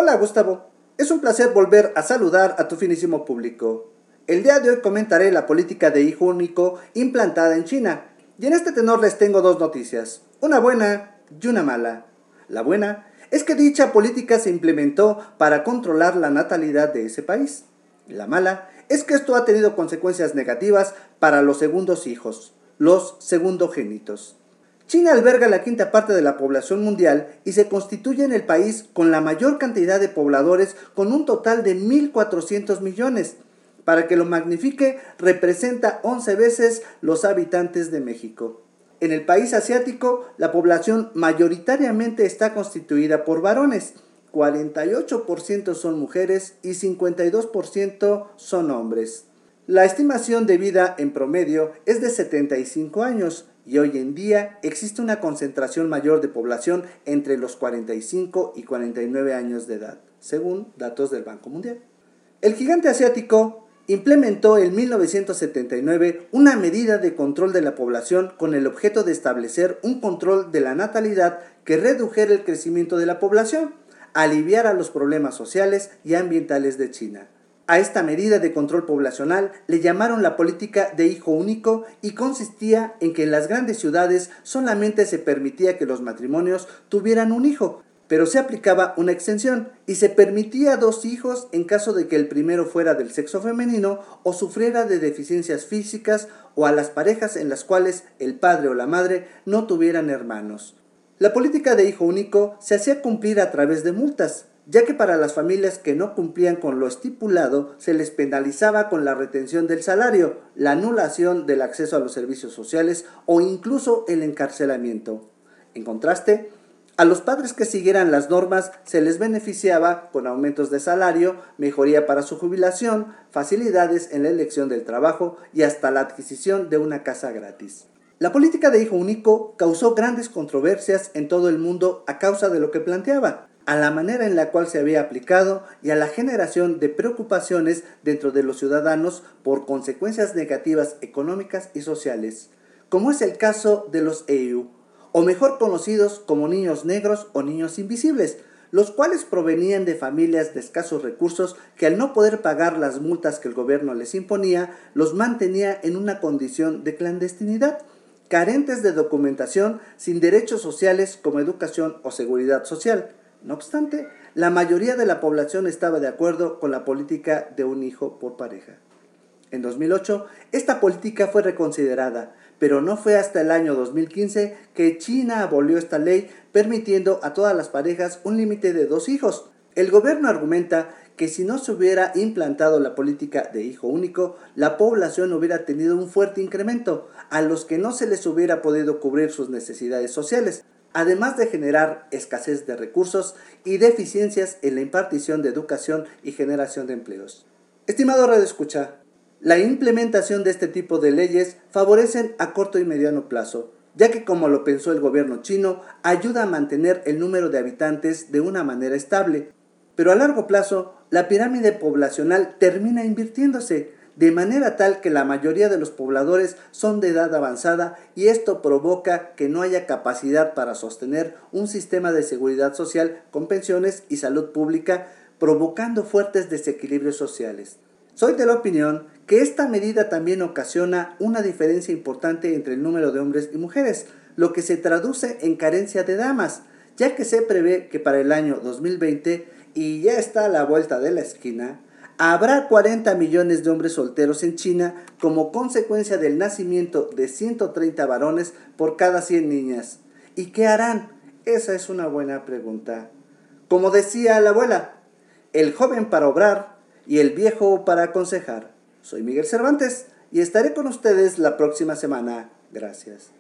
Hola Gustavo, es un placer volver a saludar a tu finísimo público. El día de hoy comentaré la política de hijo único implantada en China. Y en este tenor les tengo dos noticias, una buena y una mala. La buena es que dicha política se implementó para controlar la natalidad de ese país. La mala es que esto ha tenido consecuencias negativas para los segundos hijos, los segundogénitos. China alberga la quinta parte de la población mundial y se constituye en el país con la mayor cantidad de pobladores, con un total de 1.400 millones. Para que lo magnifique, representa 11 veces los habitantes de México. En el país asiático, la población mayoritariamente está constituida por varones. 48% son mujeres y 52% son hombres. La estimación de vida en promedio es de 75 años y hoy en día existe una concentración mayor de población entre los 45 y 49 años de edad, según datos del Banco Mundial. El gigante asiático implementó en 1979 una medida de control de la población con el objeto de establecer un control de la natalidad que redujera el crecimiento de la población, aliviara los problemas sociales y ambientales de China. A esta medida de control poblacional le llamaron la política de hijo único y consistía en que en las grandes ciudades solamente se permitía que los matrimonios tuvieran un hijo, pero se aplicaba una exención y se permitía 2 hijos en caso de que el primero fuera del sexo femenino o sufriera de deficiencias físicas, o a las parejas en las cuales el padre o la madre no tuvieran hermanos. La política de hijo único se hacía cumplir a través de multas, ya que para las familias que no cumplían con lo estipulado se les penalizaba con la retención del salario, la anulación del acceso a los servicios sociales o incluso el encarcelamiento. En contraste, a los padres que siguieran las normas se les beneficiaba con aumentos de salario, mejoría para su jubilación, facilidades en la elección del trabajo y hasta la adquisición de una casa gratis. La política de hijo único causó grandes controversias en todo el mundo a causa de lo que planteaba, a la manera en la cual se había aplicado y a la generación de preocupaciones dentro de los ciudadanos por consecuencias negativas económicas y sociales, como es el caso de los EIU, o mejor conocidos como niños negros o niños invisibles, los cuales provenían de familias de escasos recursos que al no poder pagar las multas que el gobierno les imponía, los mantenía en una condición de clandestinidad, carentes de documentación, sin derechos sociales como educación o seguridad social. No obstante, la mayoría de la población estaba de acuerdo con la política de un hijo por pareja. En 2008, esta política fue reconsiderada, pero no fue hasta el año 2015 que China abolió esta ley, permitiendo a todas las parejas un límite de 2 hijos. El gobierno argumenta que si no se hubiera implantado la política de hijo único, la población hubiera tenido un fuerte incremento, a los que no se les hubiera podido cubrir sus necesidades sociales, además de generar escasez de recursos y deficiencias en la impartición de educación y generación de empleos. Estimado radioescucha, la implementación de este tipo de leyes favorecen a corto y mediano plazo, ya que, como lo pensó el gobierno chino, ayuda a mantener el número de habitantes de una manera estable. Pero a largo plazo, la pirámide poblacional termina invirtiéndose, de manera tal que la mayoría de los pobladores son de edad avanzada, y esto provoca que no haya capacidad para sostener un sistema de seguridad social con pensiones y salud pública, provocando fuertes desequilibrios sociales. Soy de la opinión que esta medida también ocasiona una diferencia importante entre el número de hombres y mujeres, lo que se traduce en carencia de damas, ya que se prevé que para el año 2020, y ya está a la vuelta de la esquina, habrá 40 millones de hombres solteros en China como consecuencia del nacimiento de 130 varones por cada 100 niñas. ¿Y qué harán? Esa es una buena pregunta. Como decía la abuela, el joven para obrar y el viejo para aconsejar. Soy Miguel Cervantes y estaré con ustedes la próxima semana. Gracias.